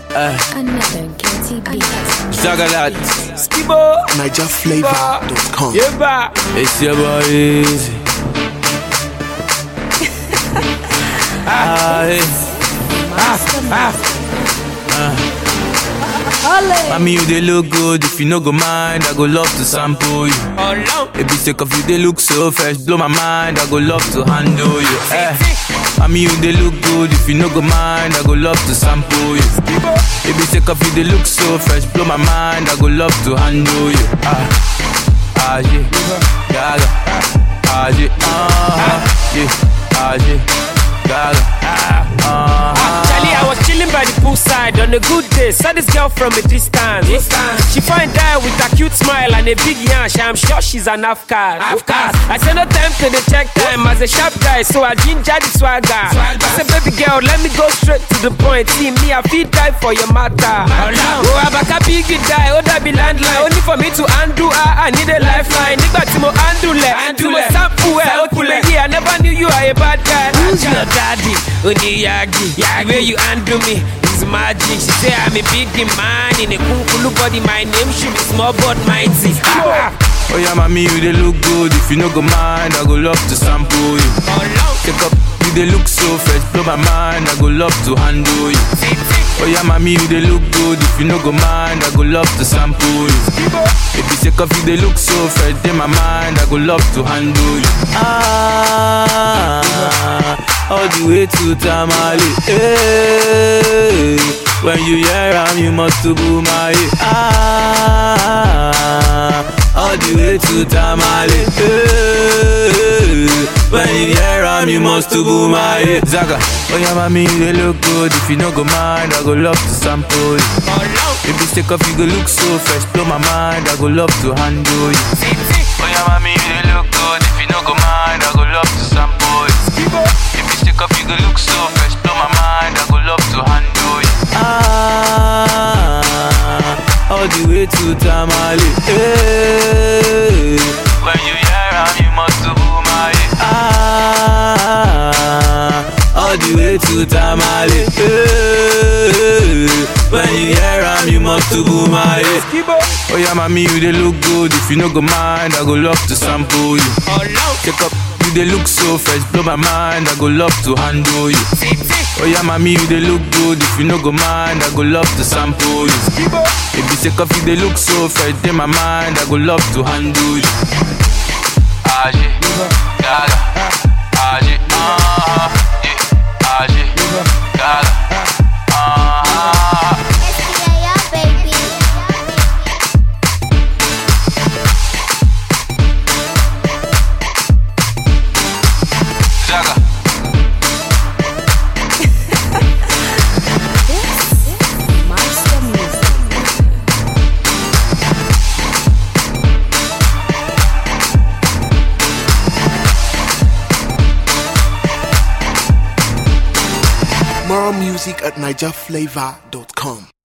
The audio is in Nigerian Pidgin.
Another guilty beat. Zagalat, Skibo, NigerFlavor.com. Yeba, it's your boy Easy. Mommy, you they look good. If you no go mind, I go love to sample you. Baby, sick of you, they look so fresh. Blow my mind, I go love to handle you. Mommy, you they look good. If you no go mind, I go love to sample you. Baby, sick of you, they look so fresh. Blow my mind, I go love to handle you. Yeah, gaga, yeah, yeah, gaga, Charlie, I was chilling by the poolside on a good day. Saw this girl from a distance. She find out with a cute smile and a big yash. I'm sure she's an Afghan. I said no time to the check time as a sharp guy, so I ginger the swagger. I said, baby girl, let me go straight to the point. See me, I feel die for your matter. Oh, I'm a big die. Oh, that be landline. Only for me to undo. I need a lifeline. Nigga, Timo Andule. Timo Sampu. I never knew you are a bad guy. Who's your daddy? Oniyagi. The way you undo me is magic. She say I'm a big man in a kulu body. My name should be small but mighty. Oh yeah, mommy, you they look good. If you no go mind, I go love to sample you. Take up, you they look so fresh. Blow my mind, I go love to handle you. Oh yeah, mommy, you they look good. If you no go mind, I go love to sample you. Baby, take off, you they look so fresh. In my mind, I go love to handle you. All the way to Tamale. Hey, when you hear am, you must to boom my all the way to Tamale. Hey, when you hear am, you must to boom my Zaga. Oh yeah, mommy, they look good. If you no go mind, I go love to sample you. Baby, take off, you go look so fresh. Blow my mind, I go love to handle you. Oh yeah, mommy, they look good. If you no go mind, I go love to sample you. Baby, take off, you go look so fresh. Blow my mind, I go love to handle you. All the way to Tamale. Hey, when you hear am, you must to boom my all the way to Tamale. Hey, when you hear am, you must to boom my oh yeah, mommy, you they look good. If you no go mind, I go love to sample you. Take up, you they look so fresh. Blow my mind, I go love to handle you. Oh yeah, mommy, you they look good. If you no go mind, I go love to sample you. Baby, take off, you they look so fresh. In my mind, I go love to handle you. Gaga, gaga, More music at NigerFlavor.com.